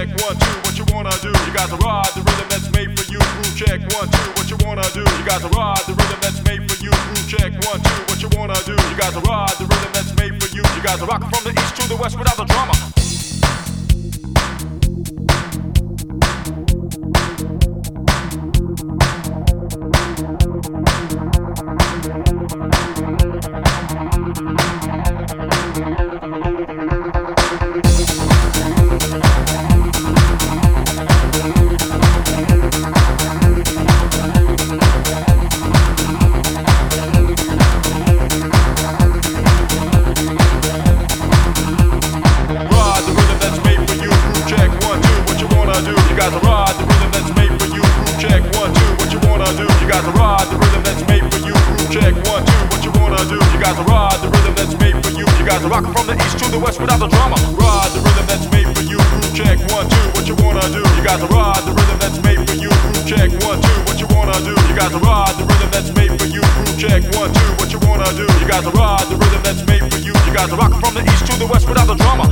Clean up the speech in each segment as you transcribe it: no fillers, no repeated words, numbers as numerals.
check, 1, 2, what you wanna do? You got to ride the rhythm that's made for you. Groove check, 1, 2, what you wanna do? You got to ride the rhythm that's made for you. Groove check, 1, 2, what you wanna do? You got to ride the rhythm that's made for you. You got to rock it from the east to the west without the drama. You got to ride the rhythm that's made for you. Groove check, 1, 2, what you wanna do? You got to ride the rhythm that's made for you. Groove check, 1, 2, what you wanna do? You got to ride the rhythm that's made for you. You got to rock it from the east to the west without the drama. Ride the rhythm that's made for you. Groove check, 1, 2, what you wanna do? You got to ride the rhythm that's made for you. Groove check, 1, 2, what you wanna do? You got to ride the rhythm that's made for you. Groove check, 1, 2, what you wanna do? You got to ride the rhythm that's made for you. You got to rock it from the east to the west without the drama.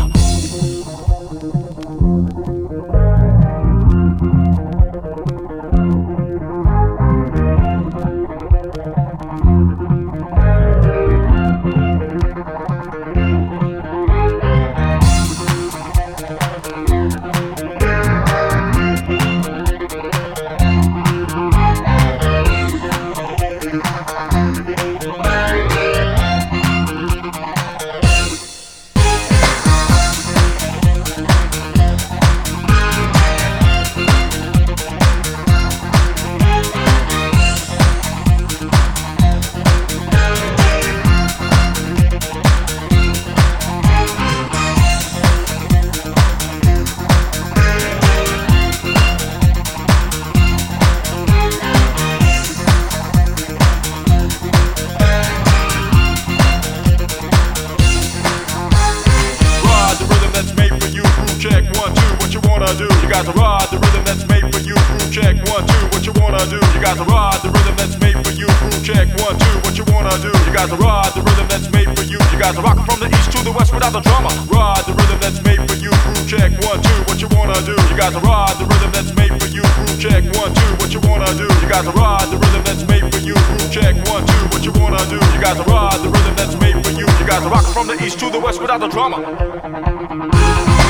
Check, 1, 2, what you wanna do? You got to ride the rhythm that's made for you. Groove check, 1, 2, what you wanna do? You got to ride the rhythm that's made for you. Groove check, 1, 2, what you wanna do? You got to ride the rhythm that's made for you. You got to rock it from the east to the west without the drama. Ride the rhythm that's made for you. Groove check, 1, 2, what you wanna do? You got to ride the rhythm that's made for you. Groove check, 1, 2, what you wanna do? You got to ride the rhythm that's made for you. Groove check, 1, 2, what you wanna do? You got to ride the rhythm that's made for you. You got to rock it from the east to the west without the drama.